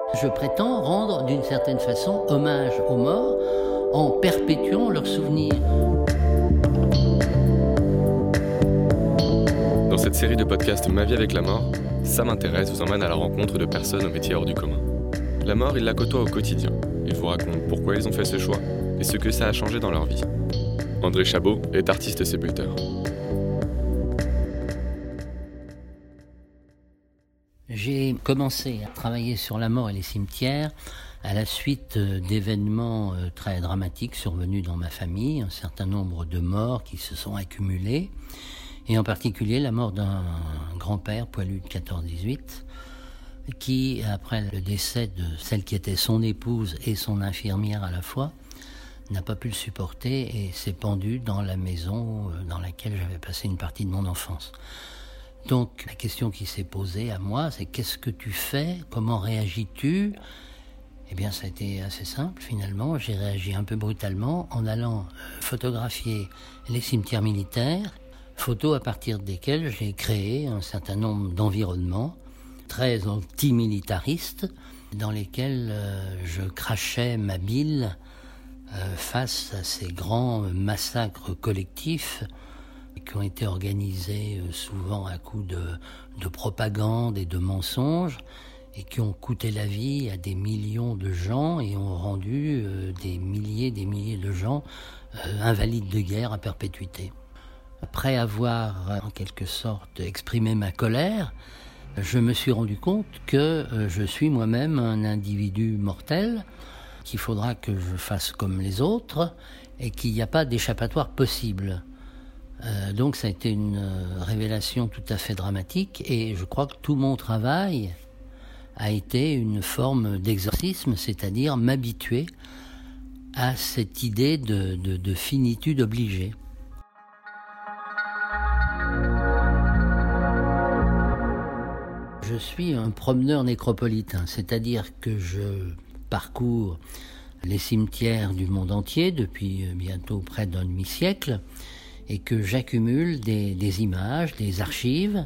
Je prétends rendre d'une certaine façon hommage aux morts en perpétuant leurs souvenirs. Dans cette série de podcasts Ma vie avec la mort, Ça m'intéresse vous emmène à la rencontre de personnes au métier hors du commun. La mort, ils la côtoient au quotidien. Ils vous racontent pourquoi ils ont fait ce choix et ce que ça a changé dans leur vie. André Chabot est artiste sépulteur. J'ai commencé à travailler sur la mort et les cimetières à la suite d'événements très dramatiques survenus dans ma famille, un certain nombre de morts qui se sont accumulés, et en particulier la mort d'un grand-père poilu de 14-18, qui, après le décès de celle qui était son épouse et son infirmière à la fois, n'a pas pu le supporter et s'est pendu dans la maison dans laquelle j'avais passé une partie de mon enfance. Donc la question qui s'est posée à moi, c'est qu'est-ce que tu fais ? Comment réagis-tu ? Eh bien ça a été assez simple finalement, j'ai réagi un peu brutalement en allant photographier les cimetières militaires, photos à partir desquelles j'ai créé un certain nombre d'environnements très anti-militaristes dans lesquels je crachais ma bile face à ces grands massacres collectifs qui ont été organisés souvent à coups de propagande et de mensonges et qui ont coûté la vie à des millions de gens et ont rendu des milliers de gens invalides de guerre à perpétuité. Après avoir en quelque sorte exprimé ma colère, je me suis rendu compte que je suis moi-même un individu mortel, qu'il faudra que je fasse comme les autres et qu'il n'y a pas d'échappatoire possible. Donc ça a été une révélation tout à fait dramatique et je crois que tout mon travail a été une forme d'exorcisme, c'est-à-dire m'habituer à cette idée de finitude obligée. Je suis un promeneur nécropolitain, c'est-à-dire que je parcours les cimetières du monde entier depuis bientôt près d'un demi-siècle et que j'accumule des images, des archives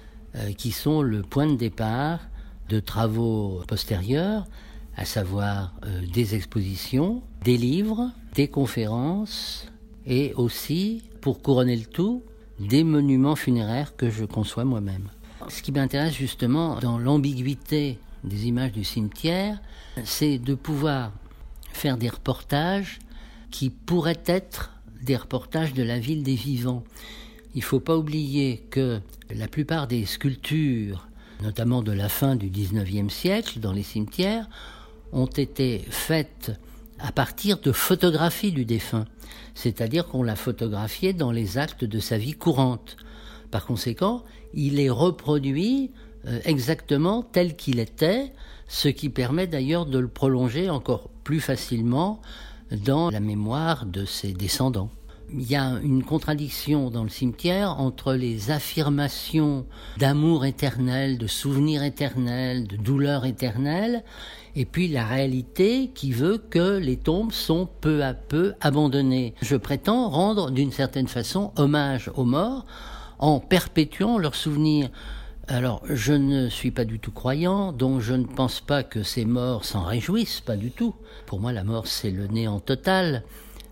qui sont le point de départ de travaux postérieurs, à savoir des expositions, des livres, des conférences et aussi, pour couronner le tout, des monuments funéraires que je conçois moi-même. Ce qui m'intéresse justement dans l'ambiguïté des images du cimetière, c'est de pouvoir faire des reportages qui pourraient être des reportages de la ville des vivants. Il ne faut pas oublier que la plupart des sculptures, notamment de la fin du XIXe siècle, dans les cimetières, ont été faites à partir de photographies du défunt. C'est-à-dire qu'on l'a photographié dans les actes de sa vie courante. Par conséquent, il est reproduit exactement tel qu'il était, ce qui permet d'ailleurs de le prolonger encore plus facilement dans la mémoire de ses descendants. Il y a une contradiction dans le cimetière entre les affirmations d'amour éternel, de souvenirs éternels, de douleur éternelle, et puis la réalité qui veut que les tombes sont peu à peu abandonnées. Je prétends rendre d'une certaine façon hommage aux morts en perpétuant leurs souvenirs. Alors, je ne suis pas du tout croyant, donc je ne pense pas que ces morts s'en réjouissent, pas du tout. Pour moi, la mort, c'est le néant total.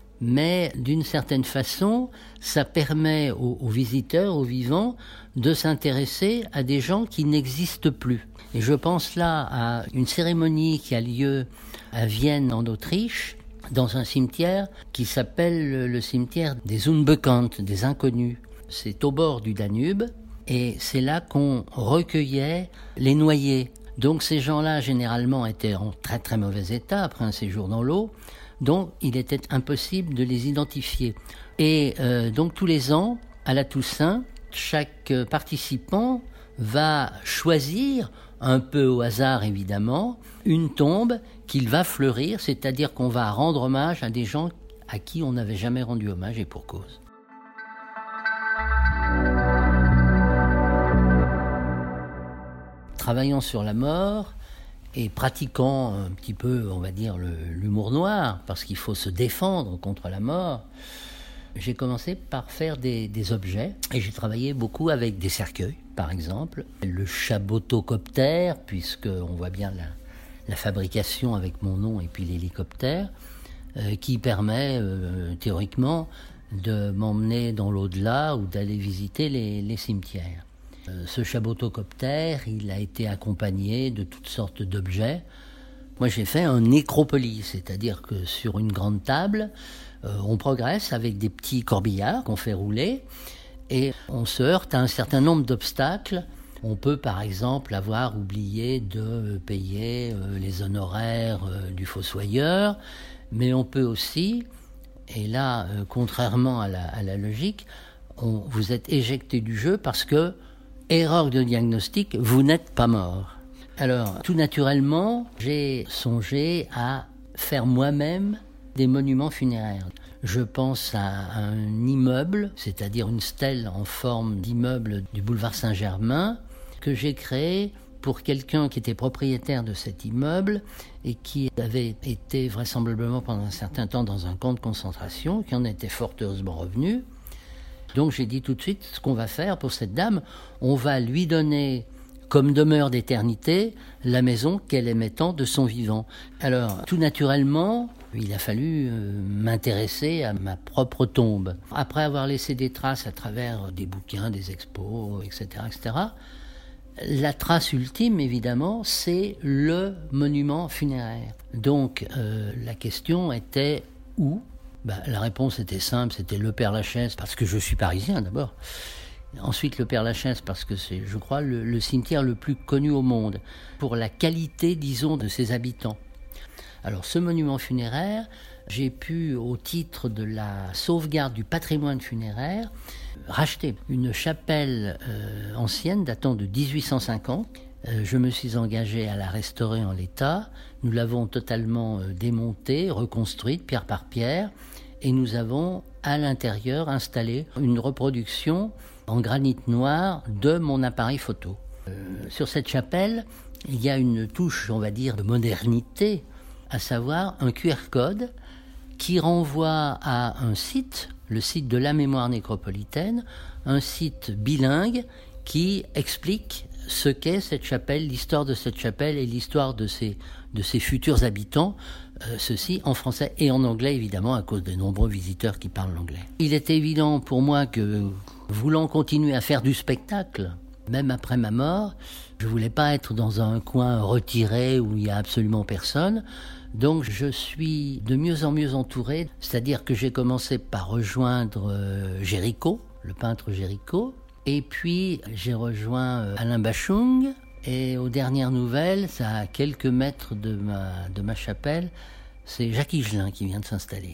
Mais d'une certaine façon, ça permet aux visiteurs, aux vivants, de s'intéresser à des gens qui n'existent plus. Et je pense là à une cérémonie qui a lieu à Vienne, en Autriche, dans un cimetière qui s'appelle le cimetière des Unbekannten, des inconnus. C'est au bord du Danube. Et c'est là qu'on recueillait les noyés. Donc ces gens-là, généralement, étaient en très très mauvais état après un séjour dans l'eau. Donc il était impossible de les identifier. Et donc tous les ans, à la Toussaint, chaque participant va choisir, un peu au hasard évidemment, une tombe qu'il va fleurir, c'est-à-dire qu'on va rendre hommage à des gens à qui on n'avait jamais rendu hommage et pour cause. Travaillant sur la mort et pratiquant un petit peu, on va dire, l'humour noir, parce qu'il faut se défendre contre la mort, j'ai commencé par faire des objets. Et j'ai travaillé beaucoup avec des cercueils, par exemple. Le chabotocoptère, puisqu'on voit bien la fabrication avec mon nom et puis l'hélicoptère, qui permet théoriquement de m'emmener dans l'au-delà ou d'aller visiter les cimetières. Ce chabotocoptère, il a été accompagné de toutes sortes d'objets. Moi, j'ai fait un nécropolis, c'est-à-dire que sur une grande table, on progresse avec des petits corbillards qu'on fait rouler et on se heurte à un certain nombre d'obstacles. On peut par exemple avoir oublié de payer les honoraires du fossoyeur, mais on peut aussi, et là, contrairement à la logique, vous êtes éjecté du jeu parce que, erreur de diagnostic, vous n'êtes pas mort. Alors, tout naturellement, j'ai songé à faire moi-même des monuments funéraires. Je pense à un immeuble, c'est-à-dire une stèle en forme d'immeuble du boulevard Saint-Germain, que j'ai créé pour quelqu'un qui était propriétaire de cet immeuble et qui avait été vraisemblablement pendant un certain temps dans un camp de concentration, qui en était fort heureusement revenu. Donc j'ai dit tout de suite, ce qu'on va faire pour cette dame, on va lui donner comme demeure d'éternité la maison qu'elle aimait tant de son vivant. Alors, tout naturellement, il a fallu m'intéresser à ma propre tombe. Après avoir laissé des traces à travers des bouquins, des expos, etc., la trace ultime, évidemment, c'est le monument funéraire. Donc, la question était où ? La réponse était simple, c'était le Père-Lachaise, parce que je suis parisien d'abord. Ensuite, le Père-Lachaise, parce que c'est, je crois, le cimetière le plus connu au monde, pour la qualité, disons, de ses habitants. Alors, ce monument funéraire, j'ai pu, au titre de la sauvegarde du patrimoine funéraire, racheter une chapelle ancienne datant de 1850. Je me suis engagé à la restaurer en l'état. Nous l'avons totalement démontée, reconstruite, pierre par pierre, et nous avons, à l'intérieur, installé une reproduction en granit noir de mon appareil photo. Sur cette chapelle, il y a une touche, on va dire, de modernité, à savoir un QR code qui renvoie à un site, le site de la mémoire nécropolitaine, un site bilingue qui explique ce qu'est cette chapelle, l'histoire de cette chapelle et l'histoire de ses futurs habitants, ceci en français et en anglais évidemment à cause des nombreux visiteurs qui parlent l'anglais. Il était évident pour moi que, voulant continuer à faire du spectacle, même après ma mort, je voulais pas être dans un coin retiré où il y a absolument personne. Donc je suis de mieux en mieux entouré, c'est-à-dire que j'ai commencé par rejoindre Géricault, le peintre Géricault, et puis j'ai rejoint Alain Bachung, et aux dernières nouvelles, ça à quelques mètres de ma chapelle, c'est Jacques Higelin qui vient de s'installer.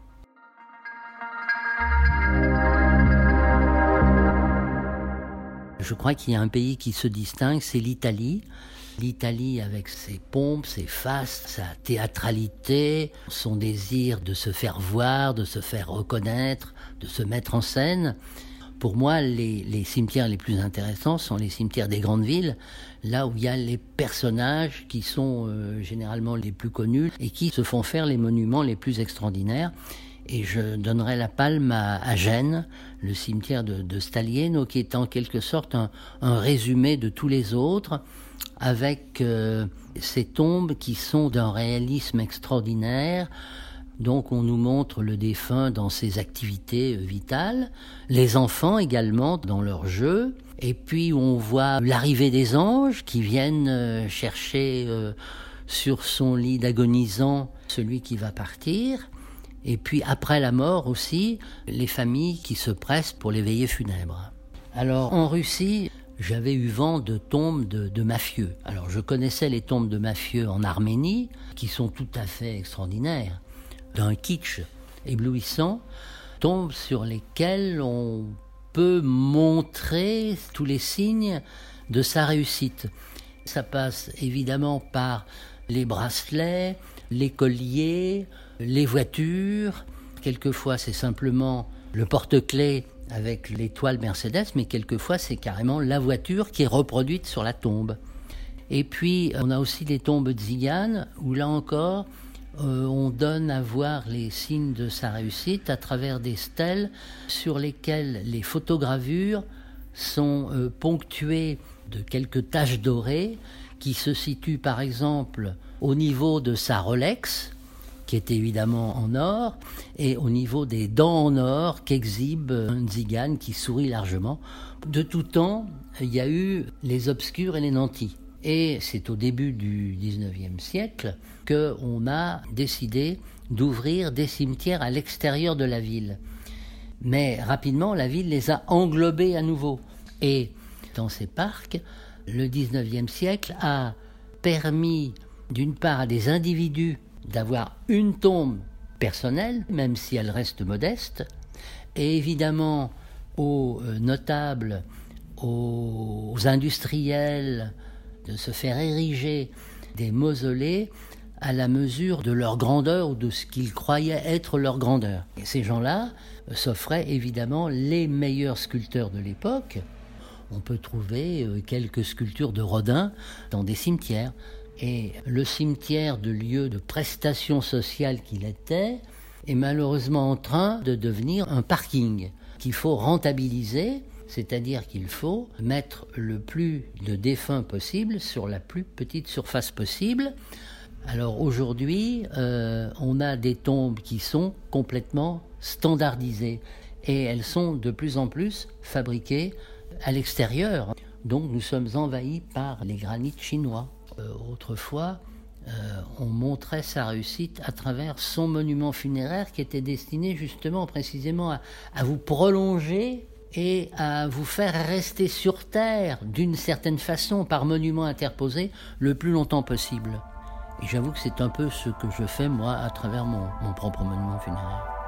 Je crois qu'il y a un pays qui se distingue, c'est l'Italie. L'Italie avec ses pompes, ses fastes, sa théâtralité, son désir de se faire voir, de se faire reconnaître, de se mettre en scène. Pour moi, les cimetières les plus intéressants sont les cimetières des grandes villes, là où il y a les personnages qui sont généralement les plus connus et qui se font faire les monuments les plus extraordinaires. Et je donnerai la palme à Gênes, le cimetière de Stalieno, qui est en quelque sorte un résumé de tous les autres, avec ces tombes qui sont d'un réalisme extraordinaire. Donc on nous montre le défunt dans ses activités vitales, les enfants également dans leurs jeux, et puis on voit l'arrivée des anges qui viennent chercher sur son lit d'agonisant celui qui va partir, et puis après la mort aussi, les familles qui se pressent pour les veillées funèbres. Alors en Russie, j'avais eu vent de tombes de mafieux. Alors je connaissais les tombes de mafieux en Arménie, qui sont tout à fait extraordinaires, d'un kitsch éblouissant, tombes sur lesquelles on peut montrer tous les signes de sa réussite. Ça passe évidemment par les bracelets, les colliers, les voitures. Quelquefois c'est simplement le porte-clés avec l'étoile Mercedes, mais quelquefois c'est carrément la voiture qui est reproduite sur la tombe. Et puis on a aussi les tombes tziganes, où là encore on donne à voir les signes de sa réussite à travers des stèles sur lesquelles les photogravures sont ponctuées de quelques taches dorées qui se situe par exemple au niveau de sa Rolex, qui est évidemment en or, et au niveau des dents en or qu'exhibe un Nzigane qui sourit largement. De tout temps, il y a eu les obscurs et les nantis. Et c'est au début du XIXe siècle qu'on a décidé d'ouvrir des cimetières à l'extérieur de la ville. Mais rapidement, la ville les a englobés à nouveau. Et dans ces parcs, le XIXe siècle a permis d'une part à des individus d'avoir une tombe personnelle, même si elle reste modeste, et évidemment aux notables, aux industriels, de se faire ériger des mausolées à la mesure de leur grandeur ou de ce qu'ils croyaient être leur grandeur. Et ces gens-là s'offraient évidemment les meilleurs sculpteurs de l'époque. On peut trouver quelques sculptures de Rodin dans des cimetières. Et le cimetière de lieu de prestation sociale qu'il était est malheureusement en train de devenir un parking qu'il faut rentabiliser, c'est-à-dire qu'il faut mettre le plus de défunts possible sur la plus petite surface possible. Alors aujourd'hui, on a des tombes qui sont complètement standardisées et elles sont de plus en plus fabriquées à l'extérieur. Donc nous sommes envahis par les granits chinois. Autrefois, on montrait sa réussite à travers son monument funéraire qui était destiné justement précisément à vous prolonger et à vous faire rester sur terre d'une certaine façon par monument interposé le plus longtemps possible. Et j'avoue que c'est un peu ce que je fais moi à travers mon propre monument funéraire.